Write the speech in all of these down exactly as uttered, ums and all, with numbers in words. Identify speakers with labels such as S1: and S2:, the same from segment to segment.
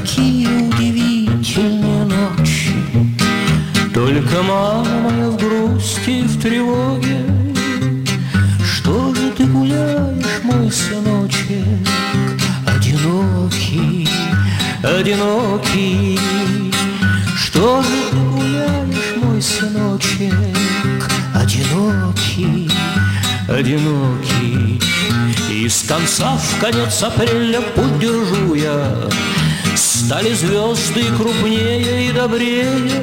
S1: какие удивительные ночи. Только, мама моя, в грусти и в тревоге. Что же ты гуляешь, мой сыночек, одинокий, одинокий? Что же ты гуляешь, мой сыночек, одинокий, одинокий? Из конца в конец апреля путь держу я. Стали звезды крупнее и добрее.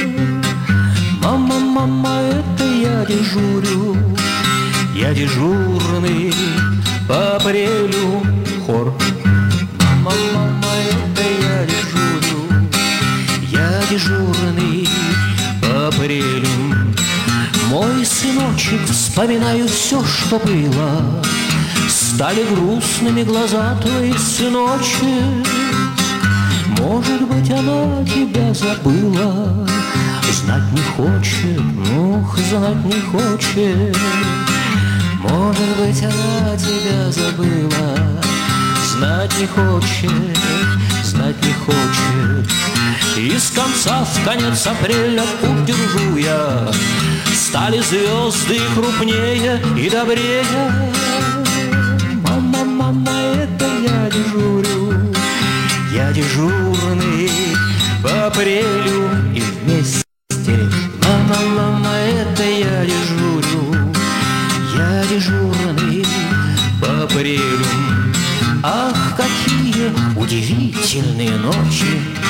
S1: Мама, мама, это я дежурю, я дежурный по апрелю. Хор. Мама, мама, это я дежурю, я дежурный по апрелю. Мой сыночек, вспоминаю все, что было. Стали грустными глаза твои, сыночек. Может быть, она тебя забыла, знать не хочет, ух, знать не хочет. Может быть, она тебя забыла, знать не хочет, знать не хочет. Из конца в конец апреля путь держу я. Стали звезды крупнее и добрее. Мама, мама, это я дежурю, я дежурный по апрелю. И вместе, мама, мама, это я дежурю, я дежурный по апрелю. Ах, какие удивительные ночи.